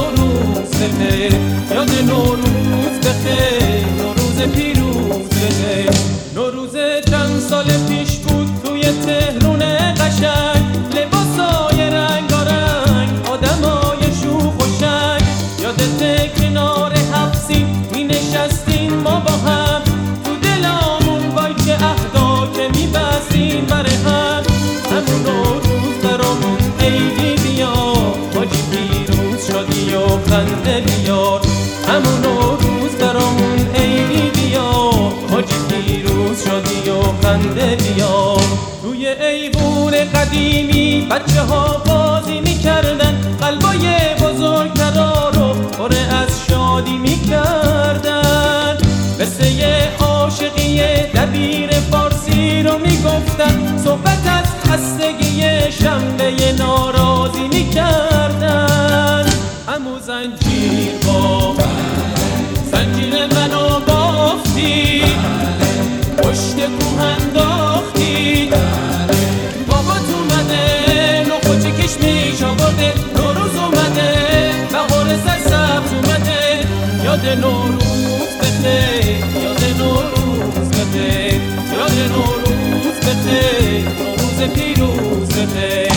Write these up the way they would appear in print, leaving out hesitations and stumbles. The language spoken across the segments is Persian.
نوروز بخیر، یاد نوروز بخیر، نوروز پیروز بخیر. نوروز چند سال پیش بود توی تهرون قشنگ، لباسای رنگارنگ، آدمای شوخ و شنگ. یادت کنار حبسی می نشستیم ما با هم، تو دلامون وای که عهدا که می بستیم بر هم. همون نوروز برامون عیدی بیار، حاجی پیروز شادی و خنده بیار. همون نوروز برامون عیدی بیار، حاجی پیروز شادی و خنده بیار. توی ایوون قدیمی بچه ها بازی میکردن، قلبای بزرگترا رو پر از شادی میکردن. قصه عاشقی دبیر فارسی رو میگفتن، صحبت از خستگی شنبه ناراضی میکردن. همو زنجیر با زنجیر منو بافتی، پشت کوه انداختی. بابات اومده نخو چکش میش آورده، نوروز اومده بهار سرسبز اومده. یاد نوروز بخیر، یاد نوروز بخیر، یاد نوروز بخیر، نوروز پیروز بخیر.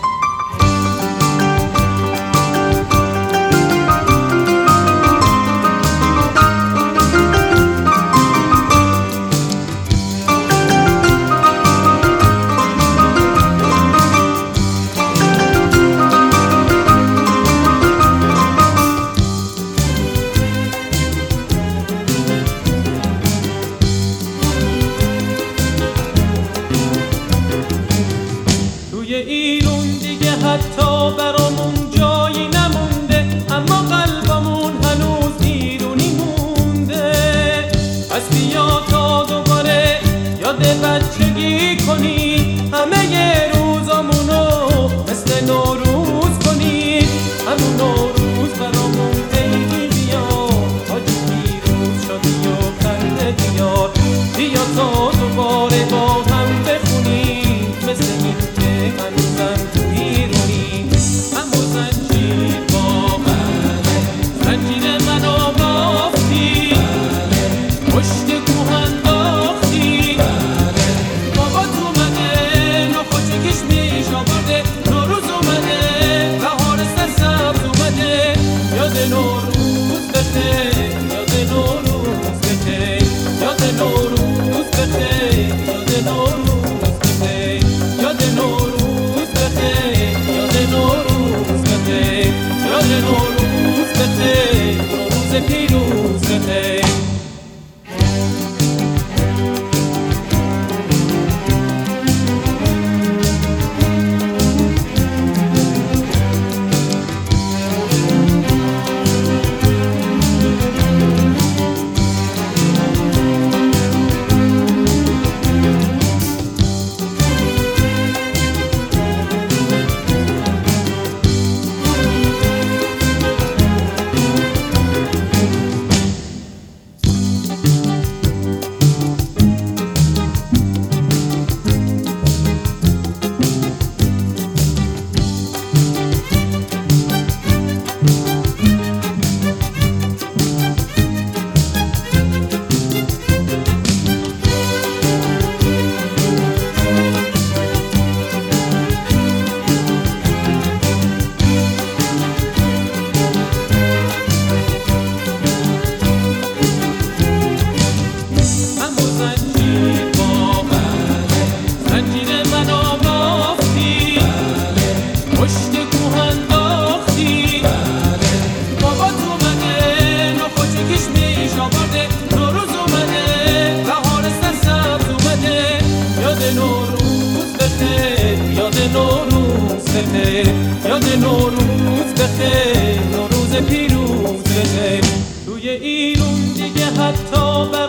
ایرون دیگه حتی برامون جایی نمونده، اما قلبمون هنوز ایرونی مونده. پس بیا تا دوباره یاد بچگی کنی، همه روزامونو مثل نوروز کنی. همون نوروز برامون عیدی بیار، حاجی پیروز شادی و خنده بیار. بیا تا دوباره با هم بخونیم مثل این که هنوزم تو ایرونی. همو زنجیر با زنجیر منو بافتی، پشت کوه انداختی. بابات اومده نخو چکش میش آورده، نوروز اومده بهار سرسبز اومده. یاد نوروز بخیر، یاد نوروز بخیر، یاد نوروز بخیر، یاد نوروز بخیر، یاد نوروز بخیر، یاد نوروز بخیر، یاد نوروز بخیر، نوروز پیروز بخیر. پشت کوه انداختی. بابات اومده نخو چکش میش آورده، نوروز اومده بهار سرسبز اومده. یاد نوروز بخیر، یاد نوروز بخیر، یاد نوروز بخیر، نوروز پیروز بخیر. توی ایرون دیگه حتی